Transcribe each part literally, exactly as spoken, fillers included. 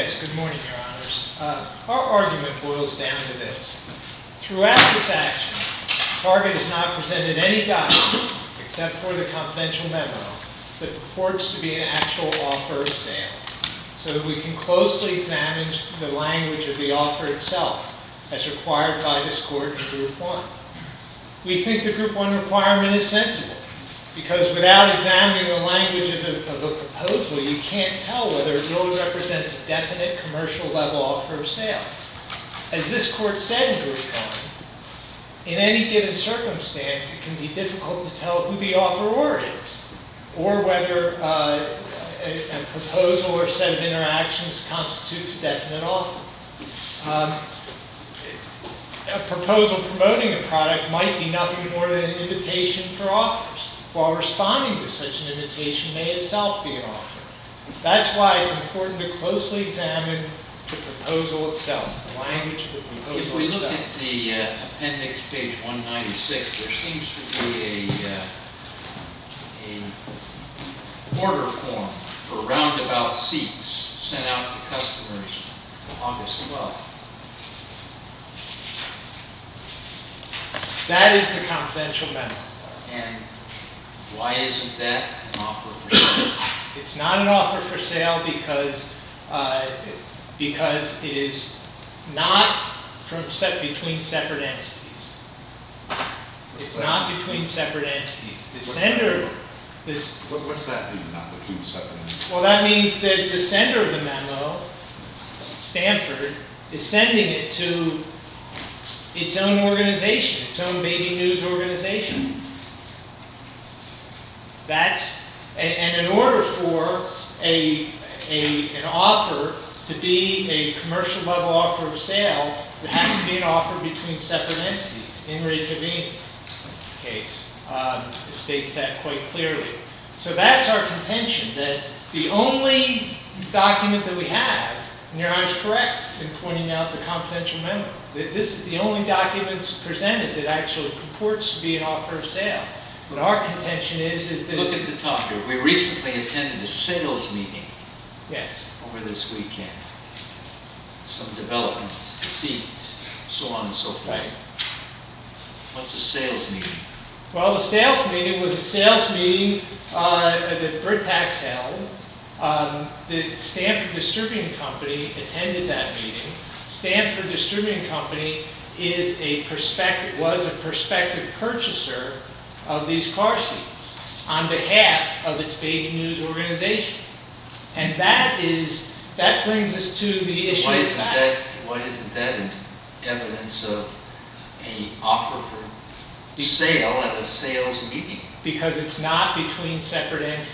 Yes, good morning, Your Honors. Uh, our argument boils down to this. Throughout this action, Target has not presented any document, except for the confidential memo, that purports to be an actual offer of sale, so that we can closely examine the language of the offer itself, as required by this court in Group one. We think the Group one requirement is sensible, because without examining the language of the, of the proposal, you can't tell whether it really represents a definite commercial level offer of sale. As this court said in Group one, in any given circumstance, it can be difficult to tell who the offeror is, or whether uh, a, a proposal or set of interactions constitutes a definite offer. Um, a proposal promoting a product might be nothing more than an invitation for offers, while responding to such an invitation may itself be an offer. That's why it's important to closely examine the proposal itself, the language of the proposal itself. If we look itself. at the uh, appendix, page one ninety-six, there seems to be a, uh, a order form for roundabout seats sent out to customers August twelfth. That is the confidential memo. And why isn't that an offer for sale? It's not an offer for sale because uh, because it is not from set between separate entities. It's not between separate entities. The sender, this. What, what's that mean? Not between separate entities. Well, that means that the sender of the memo, Stanford, is sending it to its own organization, its own baby news organization. That's and, and in order for a, a an offer to be a commercial level offer of sale, it has to be an offer between separate entities. In Re Cavini case, um, it states that quite clearly. So that's our contention, that the only document that we have, and Your Honor is correct in pointing out the confidential memo, that this is the only documents presented that actually purports to be an offer of sale. But our contention is, is that look at the top here. We recently attended a sales meeting. Yes. Over this weekend. Some developments, the seat, so on and so forth. Right. What's a sales meeting? Well, the sales meeting was a sales meeting uh, that Britax held. Um, the Stanford Distributing Company attended that meeting. Stanford Distributing Company is a prospective, was a prospective purchaser of these car seats on behalf of its baby news organization. And that is, that brings us to the issue why of isn't fact. that Why isn't that an evidence of an offer for sale at a sales meeting? Because it's not between separate entities.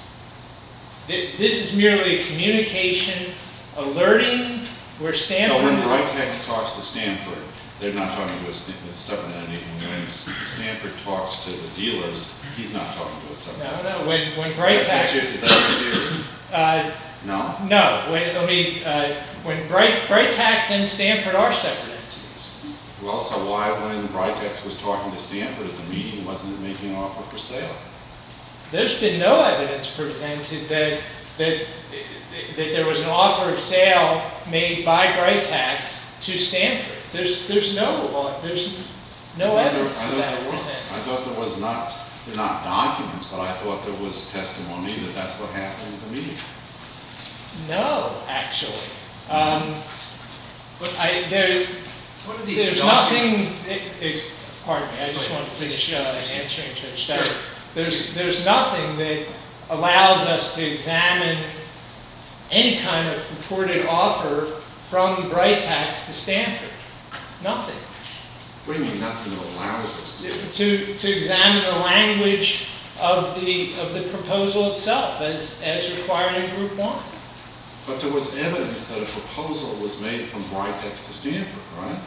This is merely a communication, alerting where Stanford So when is... Britex talks to Stanford, they're not talking to a separate entity. And when Stanford talks to the dealers, he's not talking to a separate No, entity. no, when, when Britex... Is that your theory? Uh, No? no, when, I mean, uh, when Bright, Britex and Stanford are separate entities. Well, so why, when Britex was talking to Stanford at the meeting, wasn't it making an offer for sale? There's been no evidence presented that that that there was an offer of sale made by Britex to Stanford. There's there's no there's no I evidence thought of there, I that thought there was. presented. I thought there was not, they're not documents, but I thought there was testimony that that's what happened at the meeting. No, actually. Um, I, there, What are these there's documents? nothing, it, it, pardon me, I just want to finish uh, answering Judge Steyer. Sure. There's, there's nothing that allows us to examine any kind of purported offer from Britex to Stanford. Nothing. What do you mean nothing that allows us to? To, to examine the language of the, of the proposal itself as, as required in Group one. But there was evidence that a proposal was made from Britex to Stanford, right?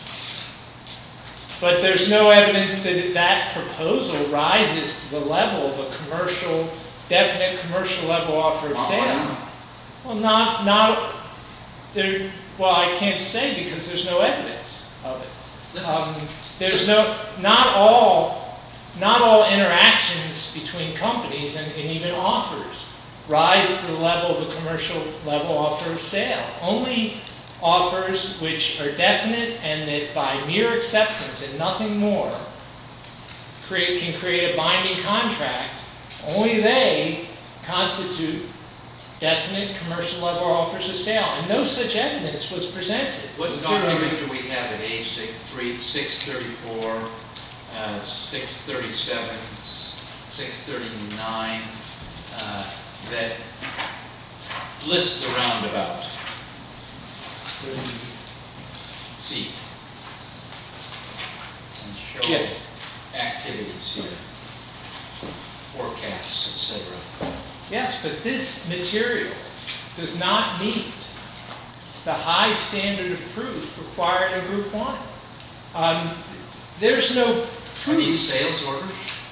But there's no evidence that that proposal rises to the level of a commercial, definite commercial level offer of Why sale. not? Well, not, not, there, well, I can't say because there's no evidence of it. Um, there's no, not all, not all interactions between companies and, and even offers rise to the level of a commercial level offer of sale. Only offers which are definite and that by mere acceptance and nothing more create, can create a binding contract, only they constitute definite commercial level offers of sale. And no such evidence was presented. What document do we have at A six thirty-four, uh, six thirty-seven, six thirty-nine uh, that list the roundabout? See. And show Yes. activities here, forecasts, et cetera. Yes, but this material does not meet the high standard of proof required in Group One. Um, there's no Are proof. these sales orders?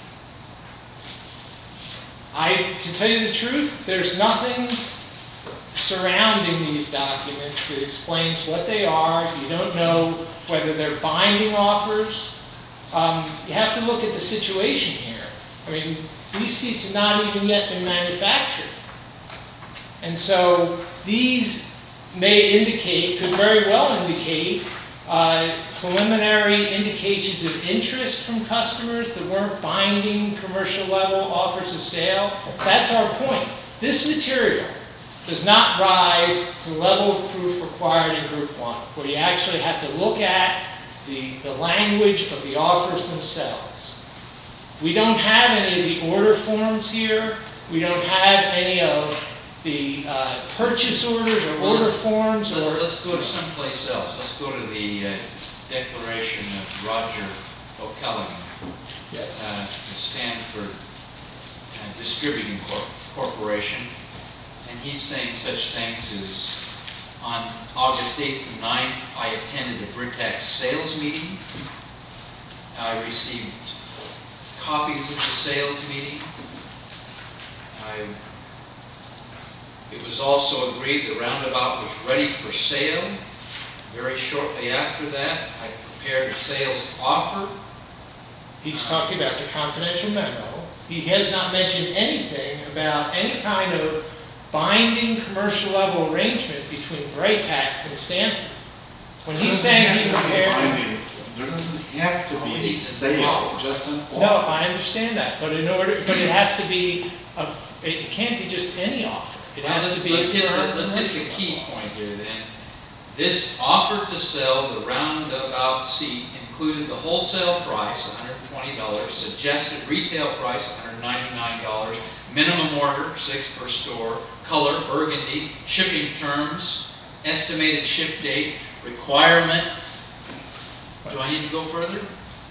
I, to tell you the truth, there's nothing surrounding these documents that explains what they are. You don't know whether they're binding offers. Um, you have to look at the situation here. I mean, these seats have not even yet been manufactured. And so these may indicate, could very well indicate, uh, preliminary indications of interest from customers that weren't binding commercial level offers of sale. That's our point. This material does not rise to the level of proof required in Group One, where you actually have to look at the, the language of the offers themselves. We don't have any of the order forms here. We don't have any of the uh, purchase orders or Well, order forms. Let's, or let's go to someplace else. Let's go to the uh, declaration of Roger O'Callaghan, Yes. uh, the Stanford uh, Distributing Corp- Corporation. And he's saying such things as, on August eighth and ninth, I attended a Britax sales meeting. I received copies of the sales meeting. I, it was also agreed the roundabout was ready for sale. Very shortly after that, I prepared a sales offer. He's talking about the confidential memo. He has not mentioned anything about any kind of binding commercial level arrangement between Britax and Stanford. When he's saying he prepared... Binding. There doesn't have to be a It's an sale, offer. just an offer. No, I understand that, but in order, but it has to be, a, it can't be just any offer. It Well, has let's, to be let's a hit firm the, let's hit the commercial key level. point here then. This offer to sell the roundabout seat included the wholesale price, one hundred twenty dollars, suggested retail price, one hundred ninety-nine dollars, minimum order, six per store, color, burgundy, shipping terms, estimated ship date, requirement. Do I need to go further?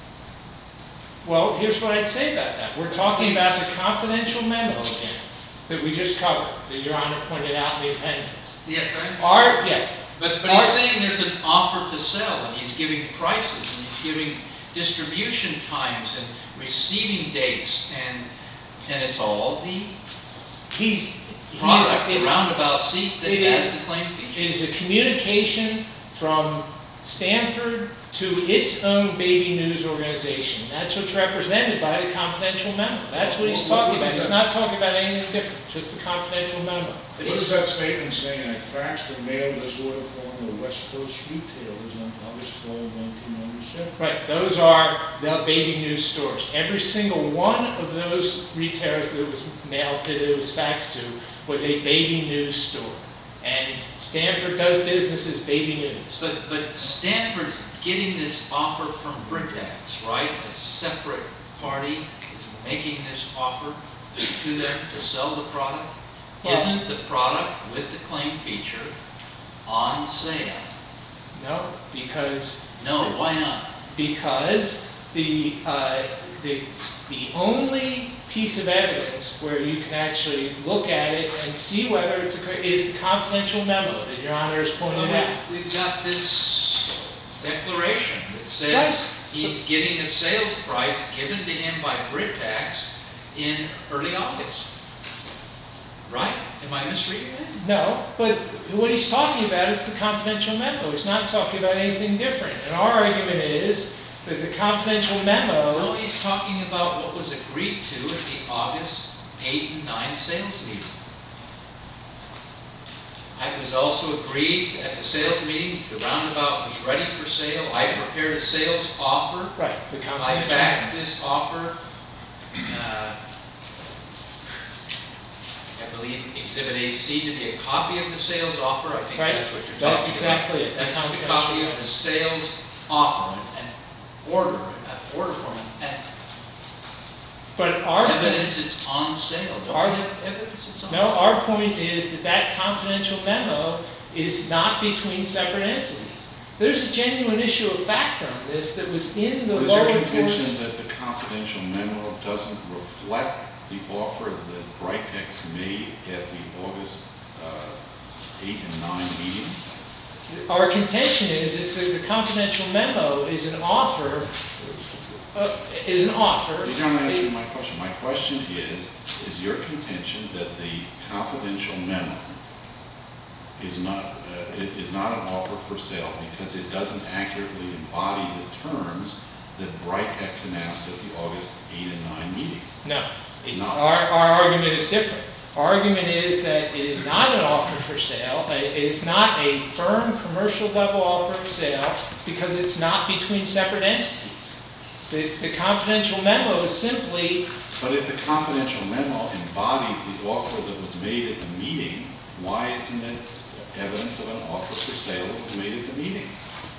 Well, here's what I'd say about that. We're talking about the confidential memo again that we just covered, that Your Honor pointed out in the appendix. Yes, I understand. Our, yes, But, but Our- he's saying there's an offer to sell, and he's giving prices, and he's giving distribution times, and receiving dates, and and it's all the he's, he is, product, the it's, roundabout seat that it has is- the claim it features. is a communication from Stanford to its own baby news organization. That's what's represented by the confidential memo. That's what he's What- talking what about. is He's that? not talking about anything different, just the confidential memo. But What he's- is that statement saying? I faxed and mailed this order form to West Coast retailers on August twelfth, nineteen ninety-seven. Right, those are the baby news stores. Every single one of those retailers that it was mailed, that it was faxed to, was a baby news store. And Stanford does business as baby news. But, but Stanford's getting this offer from Britax, right? A separate party is making this offer to them to sell the product. Well- Isn't the product with the claim feature on sale? No, because No, why not? because the, uh, the, the only piece of evidence where you can actually look at it and see whether it's a, co- is the confidential memo that Your Honor has pointed Well, out. we've, we've got this declaration that says Right. he's getting a sales price given to him by Britax in early August. Right? Am I misreading that? No, but what he's talking about is the confidential memo. He's not talking about anything different. And our argument is that the confidential No, memo, he's talking about what was agreed to at the August eighth and ninth sales meeting. it was also agreed at the sales meeting, the roundabout was ready for sale. I prepared a sales offer. Right, the I confidential. faxed this offer. Uh, I believe Exhibit A C to be a copy of the sales offer. I think Right. that's what you're That's talking exactly about. it. That's just a Confidential. copy of the sales offer and order, uh, order form. And But our evidence it's on sale. Don't Our- we have evidence it's on No, sale? our point is that that confidential memo is not between separate entities. There's a genuine issue of fact on this that was in the But is lower your contention courts. that the confidential memo doesn't reflect the offer that Brightex made at the August uh, eight and nine meeting? Our contention is, is that the confidential memo is an offer, uh, is an offer. You're not answering my question. My question is, is your contention that the confidential memo is not, uh, is is not an offer for sale because it doesn't accurately embody the terms that Brightex announced at the August eight and nine meeting? No, it's, No. our, our argument is different. Our argument is that it is not an offer for sale. Uh, It is not a firm commercial level offer of sale because it's not between separate entities. The, the confidential memo is simply, But if the confidential memo embodies the offer that was made at the meeting, why isn't it evidence of an offer for sale that was made at the meeting?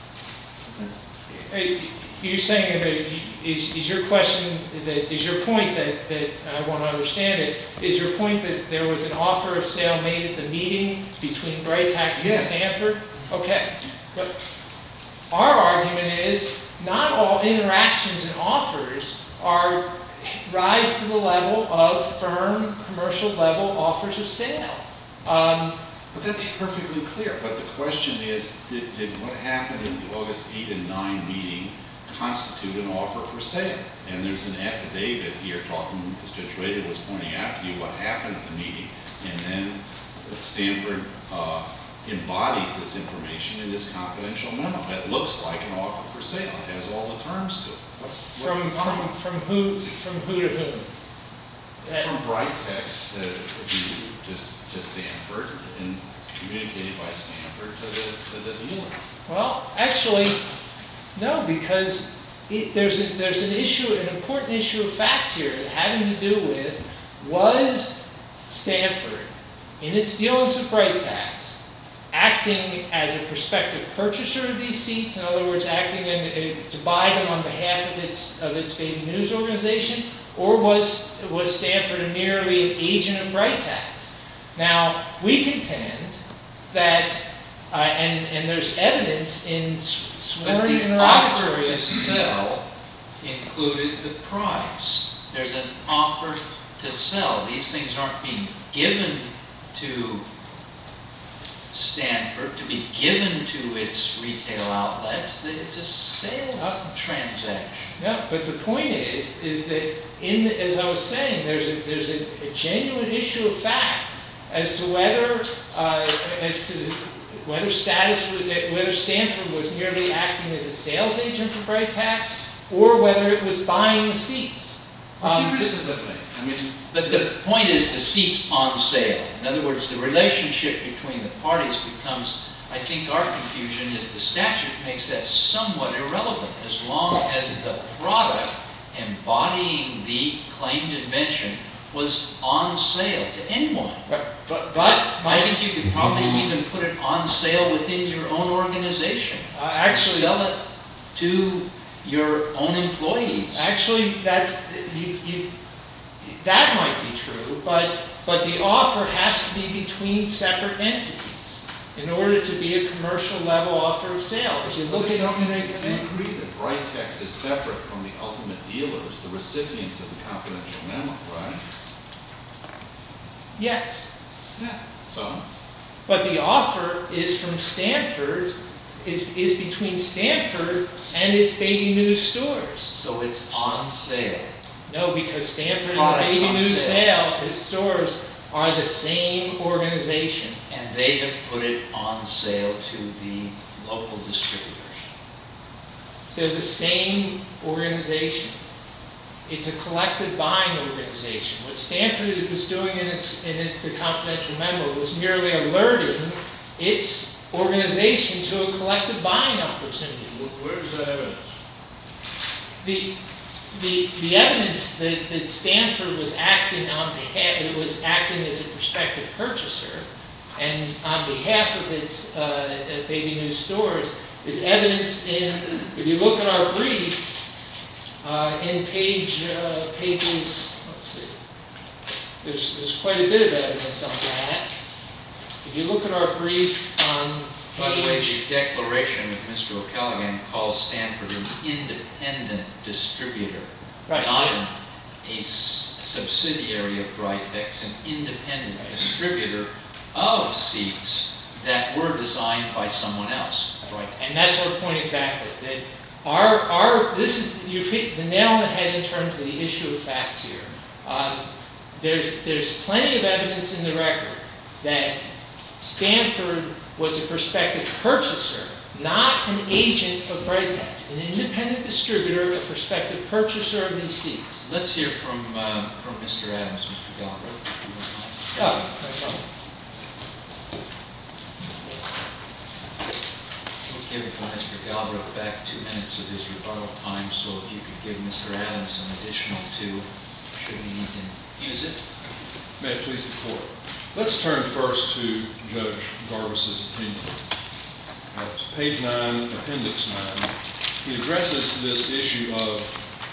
uh, you're saying that, is, is your question, that is your point that, that I want to understand it, is your point that there was an offer of sale made at the meeting between Brightex and Yes. Stanford? Okay, but our argument is not all interactions and offers are rise to the level of firm commercial level offers of sale. Um, But that's perfectly clear. But the question is, did, did what happened at the August eight and nine meeting constitute an offer for sale? And there's an affidavit here talking, as Judge Rader was pointing out to you, what happened at the meeting. And then Stanford uh, embodies this information in this confidential memo. It looks like an offer for sale. It has all the terms to it. What's, what's from, the problem? from, from who, from who to whom? That- From Brightex to, to, to Stanford and communicated by Stanford to the, to the dealer. Well, actually, no, because it, there's, a, there's an issue, an important issue of fact here having to do with, was Stanford, in its dealings with Brightex, acting as a prospective purchaser of these seats, in other words, acting in, uh, to buy them on behalf of its, of its baby news organization, or was, was Stanford merely an agent of Brightex? Now, we contend that, uh, and, and there's evidence in s- But sworn the offer to interrogatories. sell included the price. There's an offer to sell. These things aren't being given to Stanford to be given to its retail outlets. It's a sales Uh, transaction. No, but the point is, is that in, the, as I was saying, there's a, there's a, a genuine issue of fact as to whether, uh, as to whether status, whether Stanford was merely acting as a sales agent for Brightex, or whether it was buying the seats. What Um, difference does that make? I mean, But the point is the seat's on sale. In other words, the relationship between the parties becomes, I think our confusion is the statute makes that somewhat irrelevant as long as the product embodying the claimed invention was on sale to anyone. But, but, But but I think you could probably even put it on sale within your own organization. uh, actually, Sell it to your own employees. Actually, that's you, you. That might be true, but but the offer has to be between separate entities in order to be a commercial level offer of sale. If you look at you it, agree that Brightex is separate from the ultimate dealers, the recipients of the confidential memo, right? yes, Yeah. So, but the offer is from Stanford, is is between Stanford and its baby news stores. So it's on sale. No, because Stanford and the Products baby on news sale. sale its stores are the same organization. And they have put it on sale to the local distributors. They're the same organization. It's a collective buying organization. What Stanford was doing in its in its, the confidential memo was merely alerting its organization to a collective buying opportunity. Wh- Where is that evidence? The, the, the evidence that, that Stanford was acting on behalf, it was acting as a prospective purchaser, and on behalf of its uh, baby news stores, is evidenced in, if you look at our brief, uh, in page, uh, pages, let's see, there's, there's quite a bit of evidence on that. If you look at our brief on By the way, page, the declaration of Mister O'Callaghan calls Stanford an independent distributor, Right. not an, a s- subsidiary of Britex, an independent distributor of seats that were designed by someone else. Right. and that's our point exactly, that our, our, this is, you've hit the nail on the head in terms of the issue of fact here. Um, there's, there's plenty of evidence in the record that Stanford was a prospective purchaser, not an agent of Britex, an independent distributor, a prospective purchaser of these seats. Let's hear from uh, from Mister Adams, Mister Galbraith, if you would mind. Oh, no problem. We'll give Mister Galbraith back two minutes of his rebuttal time, so if you could give Mister Adams an additional two, should we need to use it. May it please the court. Let's turn first to Judge Garbus's opinion. At page nine, appendix nine, he addresses this issue of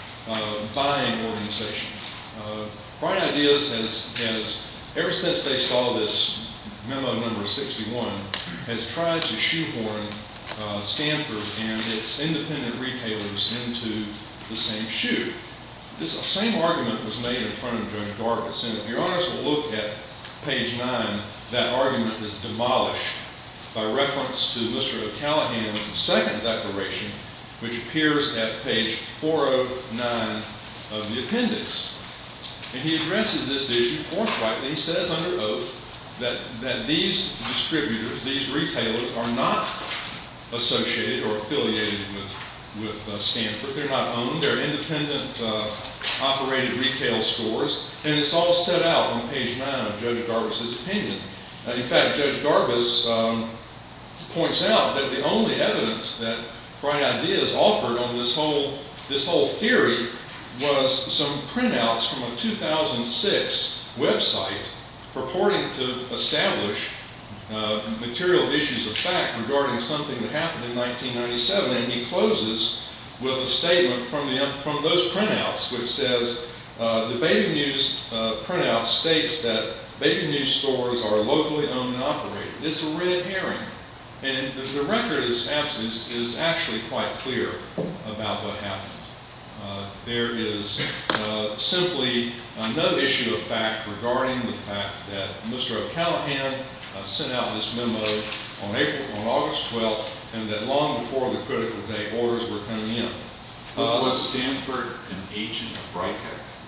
uh, buying organization. Uh, Bright Ideas has, has, ever since they saw this memo number sixty-one, has tried to shoehorn uh, Stanford and its independent retailers into the same shoe. This same argument was made in front of Judge Garbus, and if your honors will look at page nine, that argument is demolished by reference to Mister O'Callaghan's second declaration, which appears at page four oh nine of the appendix. And he addresses this issue forthrightly. He says under oath that, that these distributors, these retailers, are not associated or affiliated with, with uh, Stanford. They're not owned. They're independent uh, operated retail stores. And it's all set out on page nine of Judge Garbus's opinion. Uh, in fact, Judge Garbus um, points out that the only evidence that Bright Ideas offered on this whole, this whole theory was some printouts from a two thousand six website purporting to establish uh, material issues of fact regarding something that happened in nineteen ninety-seven. And he closes with a statement from, the, from those printouts which says, uh, the Baby News uh, printout states that Baby News stores are locally owned and operated. It's a red herring. And the, the record is, is, is actually quite clear about what happened. Uh, there is uh, simply uh, no issue of fact regarding the fact that Mister O'Callaghan uh, sent out this memo on April, on August twelfth, and that long before the critical date, orders were coming in. Uh, was Stanford an agent of Britex?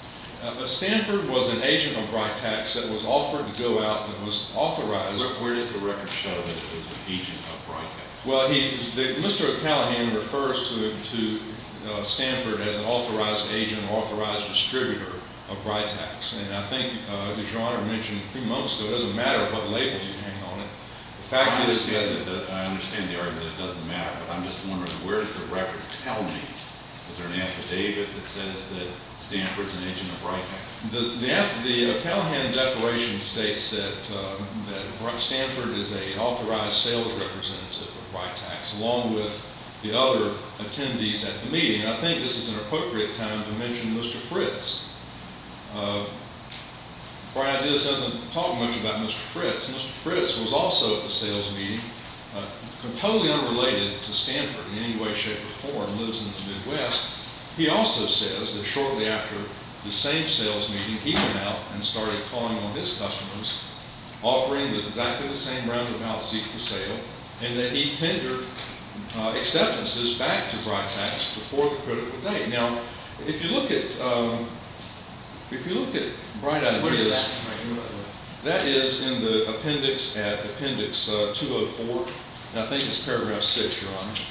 Uh, Stanford was an agent of Britex that was offered to go out, that was authorized. Where, where does the record show that it was an agent of Britex? Well, he, the, Mister O'Callaghan refers to, to uh, Stanford as an authorized agent, authorized distributor of Britex. And I think, uh, as Your Honor mentioned a few moments ago, it doesn't matter what labels you hang on it. The fact I is that, understand that, that I understand the argument that it doesn't matter, but I'm just wondering, where does the record tell me? Is there an affidavit that says that Stanford's an agent of Britex? The, the, the O'Callaghan declaration states that, um, that Stanford is an authorized sales representative of Britex, along with the other attendees at the meeting. I think this is an appropriate time to mention Mister Fritz. Uh, Bright Ideas doesn't talk much about Mister Fritz. Mister Fritz was also at the sales meeting, uh, totally unrelated to Stanford in any way, shape, or form, lives in the Midwest. He also says that shortly after the same sales meeting, he went out and started calling on his customers, offering the, exactly the same roundabout seat for sale, and that he tendered uh, acceptances back to Britex before the critical date. Now, if you look at um, if you look at Bright Ideas, Where's that right here? that is in the appendix at appendix uh, two oh four, and I think it's paragraph six, Your Honor.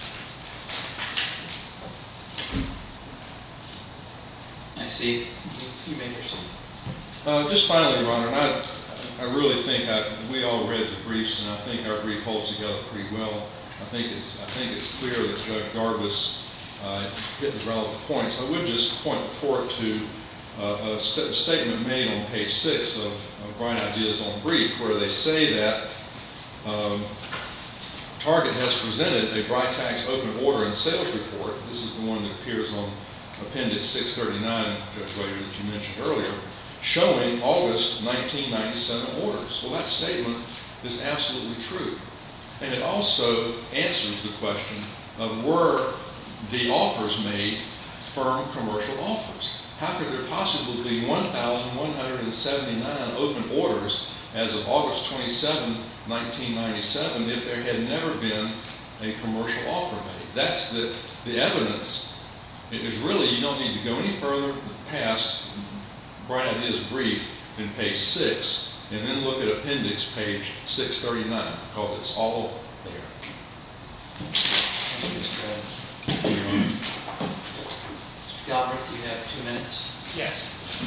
I see. You may proceed. Uh, Just finally, Your Honor, and I, I really think I, we all read the briefs, and I think our brief holds together pretty well. I think it's, I think it's clear that Judge Garbus uh, hit the relevant points. I would just point the court to uh, a st statement made on page six of, of Bright Ideas on Brief, where they say that um, Target has presented a Britax open order and sales report. This is the one that appears on Appendix six thirty-nine, Judge Rader, that you mentioned earlier, showing August nineteen ninety-seven orders. Well, that statement is absolutely true. And it also answers the question of were the offers made firm commercial offers? How could there possibly be one thousand one hundred seventy-nine open orders as of August twenty-seventh, nineteen ninety-seven, if there had never been a commercial offer made? That's the, the evidence. It is really, you don't need to go any further past Bright Ideas Brief in page six, and then look at Appendix page six thirty-nine, because it's all there. Thank you, Mister Adams. Mister Galbraith, you have two minutes. Yes.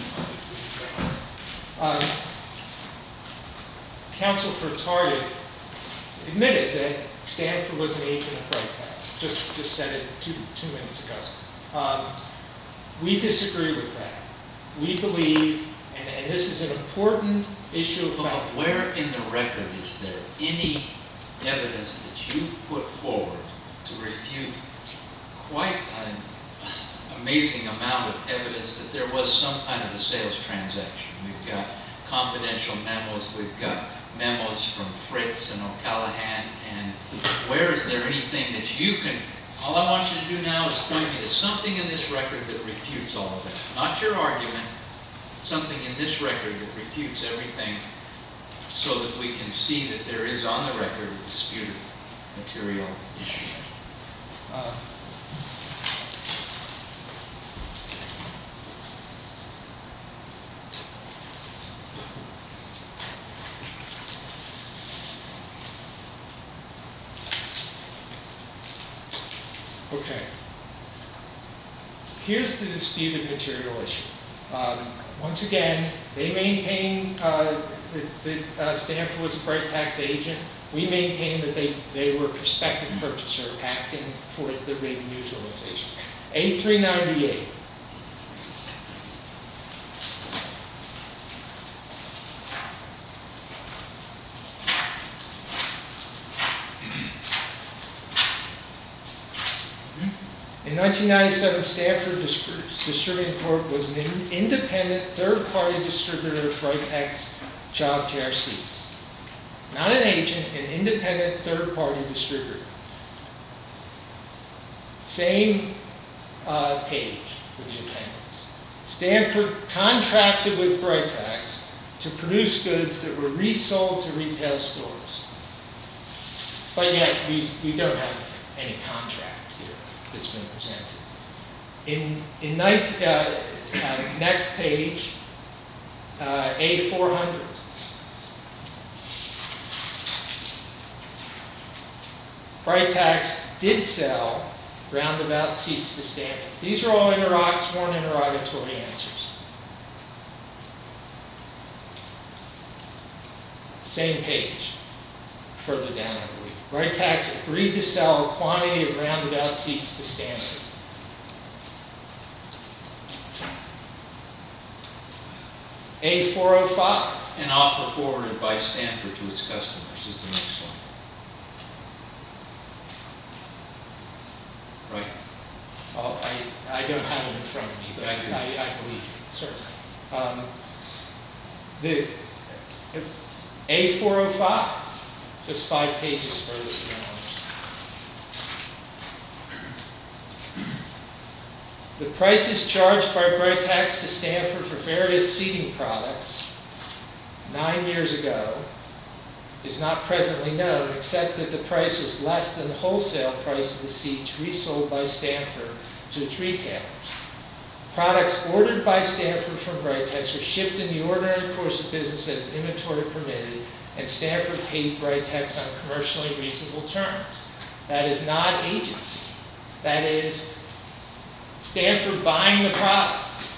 Um, Counsel for Target admitted that Stanford was an agent of Britax. Just, just said it two, two minutes ago. Um, we disagree with that. We believe, and, and this is an important issue of But fact. where in the record is there any evidence that you put forward to refute quite an amazing amount of evidence that there was some kind of a sales transaction? We've got confidential memos, we've got memos from Fritz and O'Callaghan, and where is there anything that you can, all I want you to do now is point me to something in this record that refutes all of that. Not your argument, something in this record that refutes everything, so that we can see that there is on the record a disputed material issue. Uh, Okay. Here's the disputed material issue. Um, once again, they maintain uh, that, that uh, Stanford was a Britax agent. We maintain that they, they were a prospective purchaser acting for the Reagan News Organization. A three ninety-eight. In nineteen ninety-seven, Stanford Distri- Distributing Corp was an in- independent third-party distributor of Britax child care seats. Not an agent, an independent third-party distributor. Same uh, page with the appendix. Stanford contracted with Britax to produce goods that were resold to retail stores. But yet, we, we don't have any contract here that's been presented. In, in night, uh, uh, next page, uh, A four hundred. Britax did sell roundabout seats to Stanford. These are all interrog- sworn interrogatory answers. Same page, further down, I believe. Britax agreed to sell a quantity of roundabout seats to Stanford. A four oh five. An offer forwarded by Stanford to its customers is the next one. Right? Oh, I, I don't have it in front of me, but I, I do. I, I believe you, certainly. Um, the A four oh five, just five pages further down. The prices charged by Britax to Stanford for various seating products nine years ago is not presently known, except that the price was less than the wholesale price of the seats resold by Stanford to its retailers. Products ordered by Stanford from Britax were shipped in the ordinary course of business as inventory permitted, and Stanford paid Britax on commercially reasonable terms. That is not agency. That is Stanford buying the product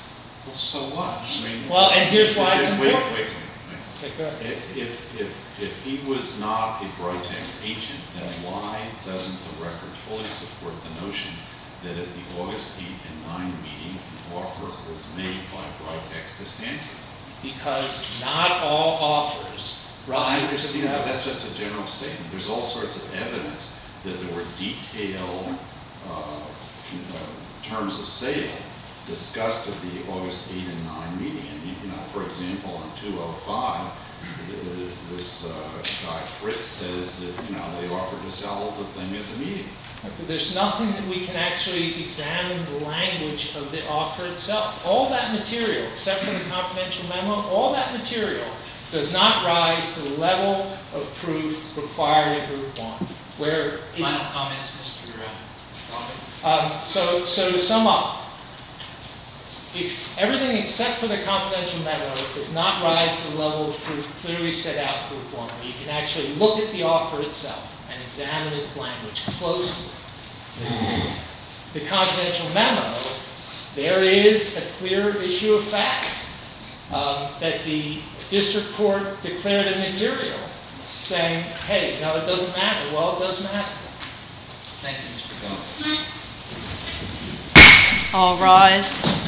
Well, so what? I mean, Well, and here's why it's wait, wait, important. wait, wait. Okay, go ahead. If, if, if, if he was not a Britex agent, then why doesn't the record fully support the notion that at the August eighth and nine meeting, an offer was made by Britex to Stanford? Because not all offers I rise to the understand, but level. that's just a general statement. There's all sorts of evidence that there were detailed uh, con- uh, terms of sale discussed at the August eighth and nine meeting. And, you know, for example, on two oh five, th- this uh, guy Fritz says that, you know, they offered to sell the thing at the meeting. But there's nothing that we can actually examine the language of the offer itself. All that material, except for the confidential memo, all that material does not rise to the level of proof required in Group one. Where it, Final comments, Mister Goldman? um, so, so to sum up, if everything except for the confidential memo does not rise to the level of proof clearly set out in Group one, where you can actually look at the offer itself and examine its language closely. The confidential memo, there is a clear issue of fact um, that the district court declared immaterial, saying, hey, no, it doesn't matter. Well, it does matter. Thank you, Mister Goldman. All rise.